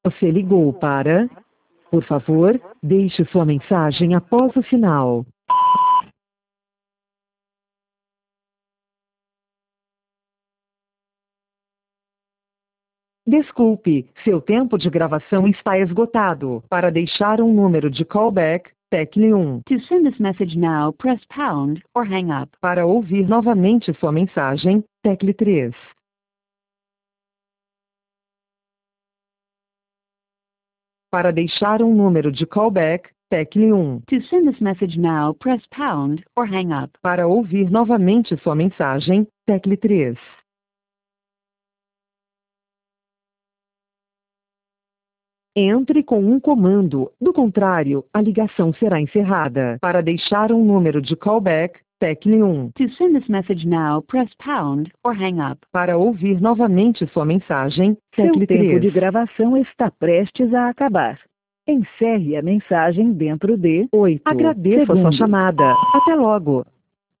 Você ligou para... Por favor, deixe sua mensagem após o sinal. Desculpe, seu tempo de gravação está esgotado. Para deixar um número de callback, tecle 1. To send this message now, press pound or hang up. Para ouvir novamente sua mensagem, tecle 3. Para deixar um número de callback, tecle 1. To send this message now, press pound or hang up. Para ouvir novamente sua mensagem, tecle 3. Entre com um comando, do contrário, a ligação será encerrada. Para deixar um número de callback, tecle 1. To send this message now, press pound or hang up. Para ouvir novamente sua mensagem, tecle 3. Seu tempo de gravação está prestes a acabar. Encerre a mensagem dentro de 8 Agradeço a sua segundos. chamada. Até logo.